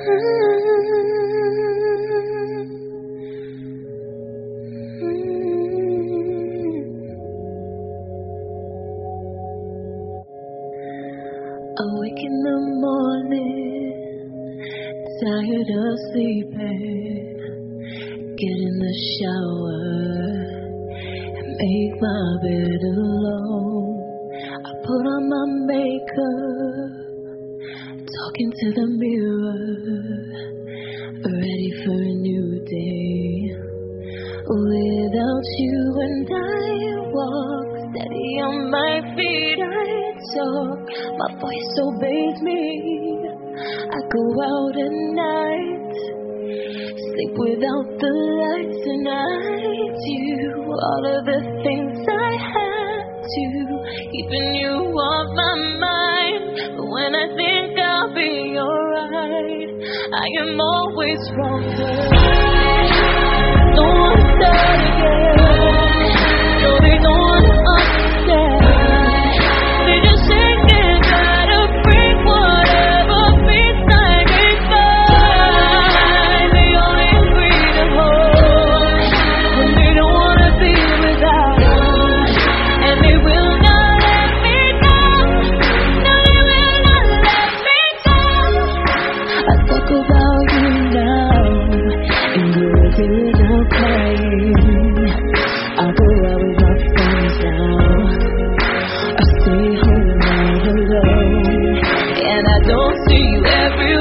Awake in the morning, tired of sleeping. Get in the shower and make my bed alone. I put on my makeup, talking to the mirror, ready for a new day. Without you and I walk steady on my feet. I talk, my voice obeys me. I go out at night, sleep without the lights, and I do all of the things I had to, keeping you off my mind. But when I think I'll be alright, I am always wrong. No one start again. No, they don't want to understand. They just shake and try to break whatever feels like it's fine. They only agree to hold when they don't want to be without. And they will not let me go. No, they will not let me go. I talk about you now, and girl, without crying. I go out with my friends now. I stay home all alone, and I don't see you everywhere.